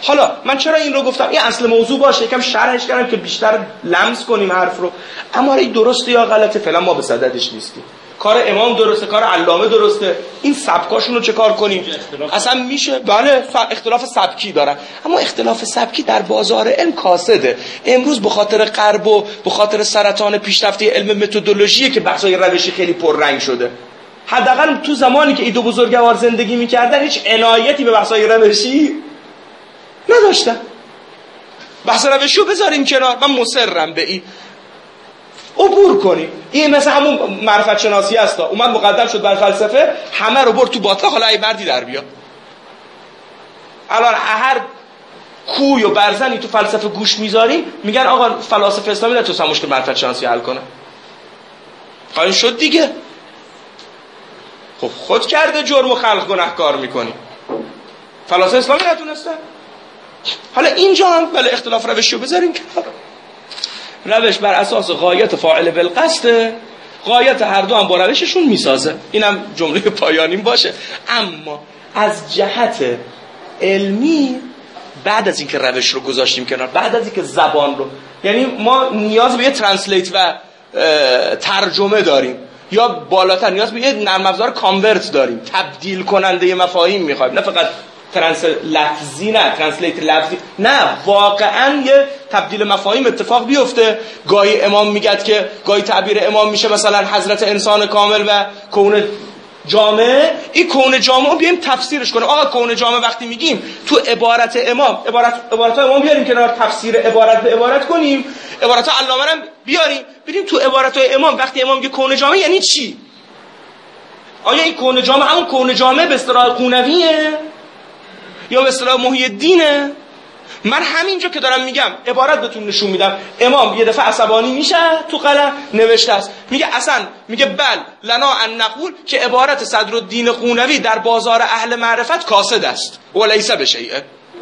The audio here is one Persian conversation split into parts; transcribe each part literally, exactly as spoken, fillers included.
حالا من چرا این رو گفتم؟ این اصل موضوع باشه، یکم شرحش کردم که بیشتر لمس کنیم حرف رو. اما این درسته یا غلطه فعلا ما به صددش نیستیم. کار امام درسته، کار علامه درسته، این سبکاشون رو چه کار کنیم؟ اصلا میشه بله اختلاف سبکی دارن، اما اختلاف سبکی در بازار علم کاسده. امروز به خاطر غرب و به خاطر سرطان پیشرفته علم متدولوژی که بحث‌های روشی خیلی پررنگ شده. حداقل تو زمانی که این دو بزرگوار زندگی میکردن هیچ عنایتی به بحث‌های روشی نداشتن. بحث روشی رو بذاریم کنار، من مصرم به این عبور کنیم. این مثل همون معرفت شناسی هست، اومد مقدم شد بر فلسفه، همه رو برد تو باطلاق، حالا ای بردی در بیا. الان هر کوی و برزنی تو فلسفه گوش میذاریم میگن آقا فلاسفه اسلامی نتونستن مشکل معرفت شناسی حل کنه. خواهی شد دیگه. خب خود کرده جرم و خلق گناهکار میکنی. فلاسفه اسلامی نتونستن. حالا اینجا هم بله اختلاف روشی رو بذاریم کنار. روش بر اساس غایت فاعل بالقصد، غایت هر دو هم با روششون میسازه. اینم جمله پایانیم باشه. اما از جهت علمی بعد از اینکه روش رو گذاشتیم کنار، بعد از اینکه زبان رو، یعنی ما نیاز به یه ترنسلیت و ترجمه داریم، یا بالاتر نیاز به یه نرم افزار کانورت داریم، تبدیل کننده مفاهیم میخوایم، نه فقط ترنس لفظی، نه ترنسلیت لفظی، نه واقعا یه تبدیل مفاهیم اتفاق بیفته. گاهی امام میگه که گاهی تعبیر امام میشه مثلا حضرت انسان کامل و کون جامع. این کون جامع رو بیایم تفسیرش کنیم. آقا کون جامع وقتی میگیم تو عبارت امام، عبارت عبارت امام بیاریم کنار، تفسیر عبارت به عبارت کنیم، عبارت علامه هم بیاریم ببینیم تو عبارت امام وقتی امام میگه کون جامع یعنی چی. آیا این کون جامع همون کون جامع به اصطلاح قونویه یا به اصطلاح محی الدینه؟ من همینجا که دارم میگم عبارت بهتون نشون میدم. امام یه دفعه عصبانی میشه تو قلم نوشته است، میگه اصلا میگه بل لنا ان نقول که عبارت صدرالدین قونوی در بازار اهل معرفت کاسد است و لیس بشیء.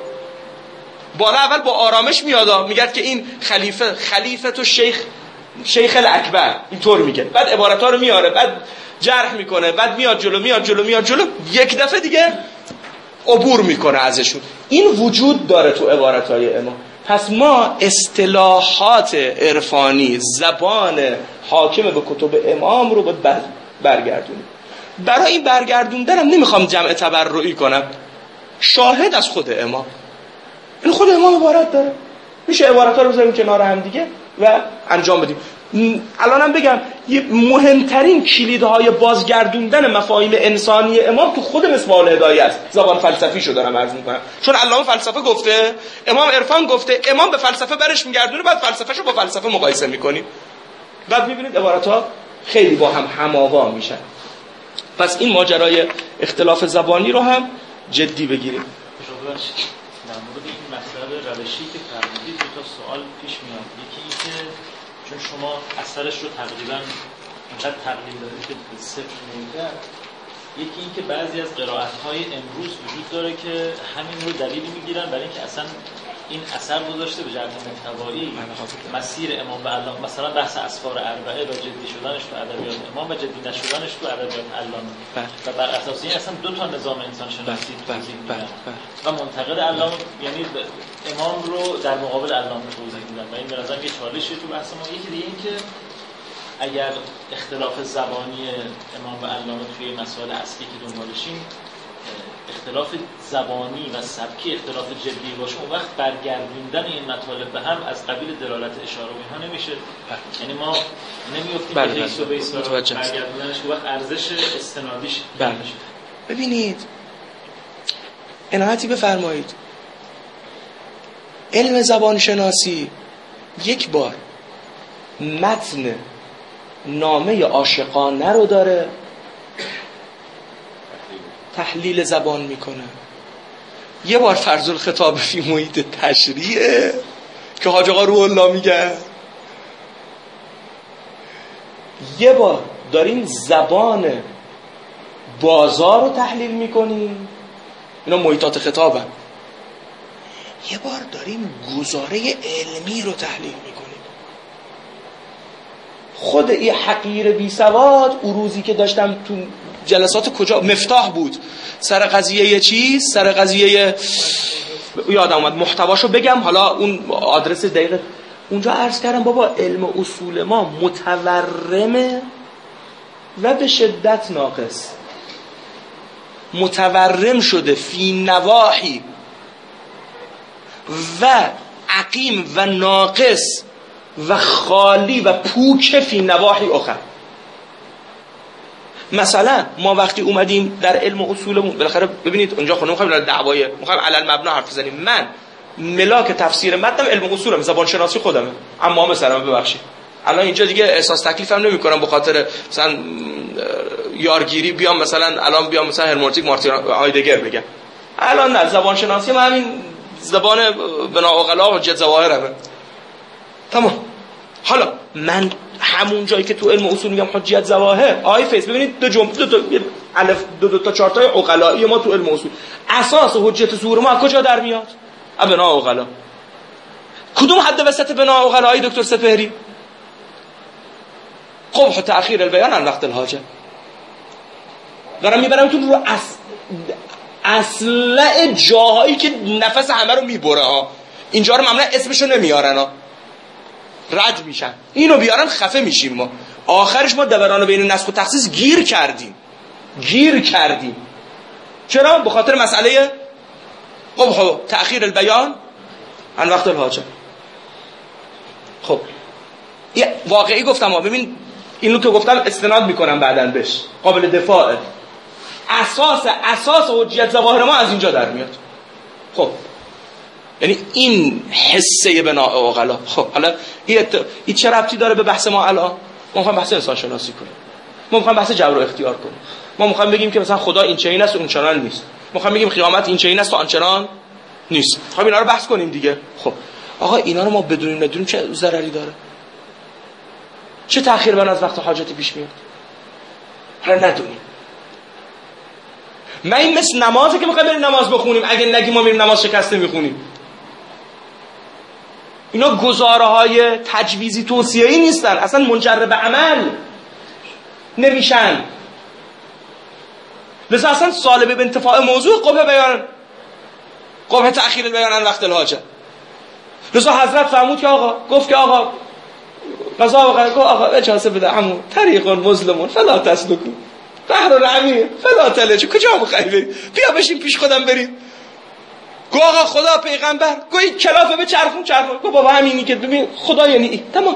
بالا اول با آرامش میاد میگه که این خلیفه خلیفه تو شیخ شیخ الاکبر اینطور میگه، بعد عبارت‌ها رو میاره، بعد جرح میکنه، بعد میاد جلو میاد جلو میاد جلو یک دفعه دیگه عبور میکنه ازشون. این وجود داره تو عبارتهای امام. پس ما اصطلاحات عرفانی، زبان حاکم به کتب امام رو باید برگردونیم. برای این برگردوندنم نمیخوام جمع تبرعی کنم، شاهد از خود امام. این خود امام عبارت داره، میشه عبارتها رو بذاریم کنار هم دیگه و انجام بدیم. الانم بگم یه مهمترین کلیدهای بازگردوندن مفاهیم انسانی امام تو خود مصباح الهدایه است. زبان فلسفی شو دارم عرض میکنم، چون علامه فلسفه گفته، امام عرفان گفته، امام به فلسفه برش میگردونه، بعد فلسفهشو با فلسفه مقایسه میکنیم، بعد میبینید عبارتها خیلی با هم هم‌آوا میشن. پس این ماجرای اختلاف زبانی رو هم جدی بگیریم. در مورد این مسئله روشی که فرمودید دو تا سوال پیش میاد. یکی این که چون شما اثرش رو تقریبا اینقدر تقلیل دارید که صفر نمی‌گذارید، یکی این که بعضی از قرائت‌های امروز وجود داره که همین رو دلیل میگیرن برای اینکه اصلا این اثر گذاشته به جهت محتوایی مسیر امام و علامه، مثلا بحث اسفار اربعه و جدی شدنش تو ادبیات امام و جدی نشدنش تو ادبیات علامه، و بر اساس این اصلا دو تا نظام انسان شناسی توضیح میدن و منتقد علامه یعنی امام رو در مقابل علامه توضیح میدن و این به نظر یه چالشی تو بحث ما. یکی دیگه این که اگر اختلاف زبانی امام و علامه توی مسائل اصلی که دنبالشیم اختلاف زبانی و سبکی اختلاف جدی باشه، اون وقت برگردوندن این مطالب به هم از قبیل دلالت اشاره و اینها نمیشه. یعنی ما نمیافتیم به حیث و بیس برگردوندنش، اون وقت ارزش استنادیش نمیشه. ببینید عنایتی بفرمایید، علم زبان شناسی یک بار متن نامه عاشقانه رو داره، تحلیل زبان میکنه. یه بار فرض الخطاب فی محیط تشریعه که حاج آقا روح الله میگه، یه بار داریم زبان بازار رو تحلیل میکنیم، اینا محیطات خطابن، یه بار داریم گزاره علمی رو تحلیل میکنیم. خود این حقیر بی سواد او روزی که داشتم تو جلسات کجا مفتاح بود سر قضیه یه چیز، سر قضیه یادم اومد محتواشو بگم، حالا اون آدرس دقیق اونجا عرض کردم بابا علم اصول ما متورمه و به شدت ناقص، متورم شده فی نواحی و عقیم و ناقص و خالی و پوک فی نواحی آخر. مثلا ما وقتی اومدیم در علم اصولمون بالاخره ببینید اونجا خودمون می‌خوایم در دعوای می‌خوایم علل مبنا حرف بزنیم، من ملاک تفسیر متنم علم اصولم، زبان شناسی خودمه، اما مثلا ببخشید الان اینجا دیگه احساس تکلیفم نمی‌کنم به خاطر مثلا یارگیری بیام مثلا الان بیام مثلا هرمونتیک مارتین هایدگر بگم، الان نه، زبان شناسی من همین زبان بنا عقلا و حجت ظواهرمه، تمام. حالا من همون جایی که تو علم اصول میگم حجت ظواهر، آی فیس ببینید دو جمله دو تا الف دو دو تا چهار تا عقلایی ما تو علم اصول، اساس حجت ظهور ما از کجا در میاد؟ بنا عقلا. کدوم حد وسط بنا عقلایی دکتر سپهری؟ قبح تأخیر البیان عن وقت الحاجه. دارم میبرمتون رو اصل اصل جاهایی که نفس همه رو میبره ها. اینجا رو معمولا اسمشو نمیارن ها، رد میشن، اینو بیارن خفه میشیم ما. آخرش ما دوران بین نسخ و تخصیص گیر کردیم گیر کردیم چرا؟ به خاطر مسئله قبح تأخیر البیان عن وقت الحاجه. خب یه واقعی گفتم ها، ببین اینو که گفتم استناد میکنم بعداً بهش، قابل دفاعه. اساس اساس حجت ظواهر ما از اینجا در میاد. خب یعنی این حسه بنا عقلا. خب حالا این این چه ربطی داره به بحث ما الان؟ ما میخوایم بحث انسان شناسی کنیم، ما میخوایم بحث جبر و اختیار کنیم، ما میخوایم بگیم که مثلا خدا این چنین است و اون چنان نیست، ما میخوایم بگیم قیامت این چنین است و آن چنان نیست. خب اینا رو بحث کنیم دیگه. خب آقا اینا رو ما بدونیم ندونیم چه ضرری داره؟ چه تأخیر بنا از وقت حاجتی پیش میاد؟ حالا ندونیم. من این مثل نمازه که میخوایم بریم نماز بخونیم، اگه نگیم ما میریم نماز شکسته میخونیم. اینا گزاره های تجویزی توصیه‌ای نیستن، اصلا منجر به عمل نمیشن. لذا اصلا سالب به انتفاع موضوع قبح بیان قبح تأخیر بیان عن وقت الحاجه. لذا حضرت فرمود که آقا گفت که آقا قضا و قضا آقا اجازه بده عمو طریق مظلمون فلا تسلکو بحر العمیق فلا تلجو، کجا میخوای بری؟ بیا بشین پیش خودم بریم. گو آقا خدا پیغمبر گوی کلافه به چرخون چرخون، گو بابا همینی که ببین خدا یعنی این، تمام.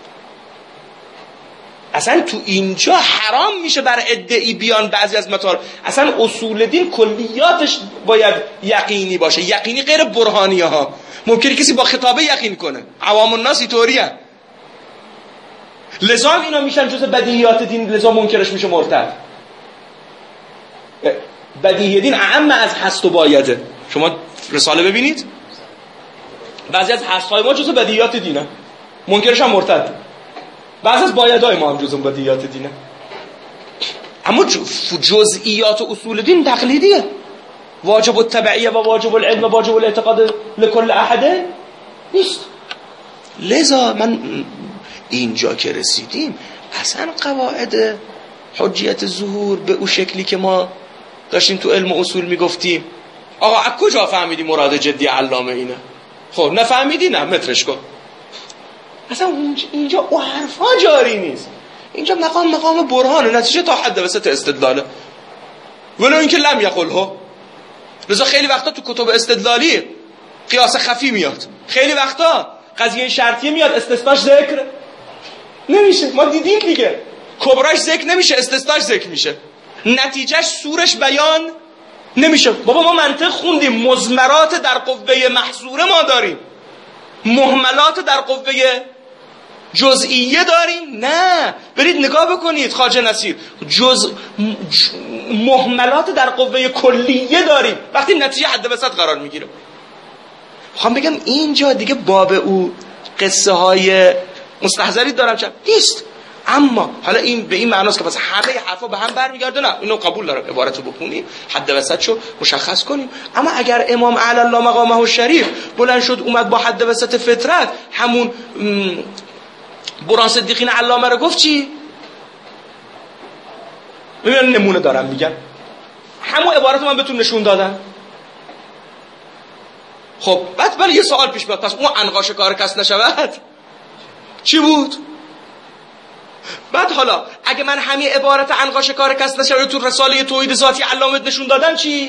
اصلا تو اینجا حرام میشه بر ادعی بیان بعضی از مطالب. اصلا اصول دین کلیاتش باید یقینی باشه، یقینی غیر برهانی ها. ممکنه کسی با خطابه یقین کنه، عوام الناس اینطوری ان، لذا اینا میشن جز بدیهیات دین، لذا منکرش میشه مرتد. بدیهی دین اعم از هست و بایده. شما رساله ببینید، بعضی از هست‌های ما جزء بدیهیات دینه، منکرش هم مرتد. بعضی از بایدهای ما هم جزء بدیهیات دینه. اما جزئیات و اصول دین تقلیدیه. واجب التبعیه و واجب العلم و واجب الاعتقاد لکل احد نیست. لذا من اینجا که رسیدیم اصلا قواعد حجیت ظهور به اون شکلی که ما داشتیم تو علم اصول میگفتیم، آقا از کجا فهمیدی مراد جدی علامه اینه؟ خب نفهمیدی؟ نه مترش کن. اصلا اینجا او حرفا جاری نیست. اینجا مقام مقام برهانه، نتیجه تا حد وسط استدلاله، ولو اینکه لم یقله. لذا خیلی وقتا تو کتب استدلالی قیاس خفی میاد، خیلی وقتا قضیه شرطیه میاد استثناش ذکر نمیشه. ما دیدیم دیگه، کبراش ذکر نمیشه استثناش ذکر میشه، نتیجهش سورش بیان نمیشه. بابا ما منطق خوندیم، مضمرات در قوه محصوره ما داریم، مهملات در قوه جزئیه داریم. نه برید نگاه بکنید خواجه نصیر، جز مهملات در قوه کلیه داریم، وقتی نتیجه حد وسط قرار میگیره. میخوام بگم اینجا دیگه باب او قصه های مستحضری دارم چند نیست. اما حالا این به این معناست که پس همه حرفا به هم برمیگرده؟ نه، اینو قبول دارم، عبارتو بخونیم حد وسطشو مشخص کنیم. اما اگر امام اعلی الله مقامه الشریف بلند شد اومد با حد وسط فطرت همون بران صدیقین علامه رو گفت، چی؟ ببین نمونه دارم میگم، همون عبارتو من بهتون نشون دادم. خب بعد ولی یه سوال پیش بیاد، پس اون عنقاش کار کس نشود چی بود؟ بعد حالا اگه من همین عبارت عنقاش کار کس نشود تو رساله توحید ذاتی علامه نشون دادن چی؟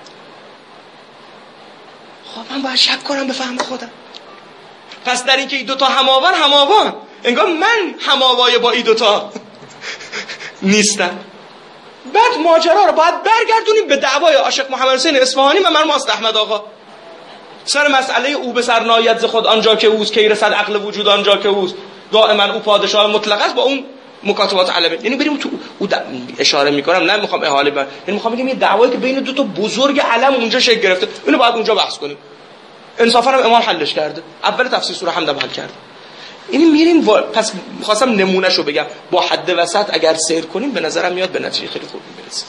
خب من باید شک کنم به فهم خودم. پس در اینکه این دوتا هماوان هماوان، انگار من هماوای با این دوتا نیستم. بعد ماجرا رو باید برگردونیم به دعوای عاشق محمد حسین اصفهانی و من ماست احمد آقا سر مسئله او به سر ناید ز خود آنجا که اوست، که رسد عقل وجود آنجا که اوست، دائما او پادشاه مطلق است. با اون مکاتبات علمه، یعنی بریم تو او اشاره میکنم، نه میخوام احاله بر، یعنی میخوام بگم یه دعوایی که بین دو تا بزرگ علم اونجا شکل گرفته، اینو باید اونجا بحث کنیم. انصافا هم امام حلش کرده، اول تفسیر سوره حمد حل کرده. یعنی میریم و... پس می‌خواستم نمونهشو بگم، با حد وسط اگر سیر کنیم به نظرم میاد به نتیجه خیلی خوب میرسیم.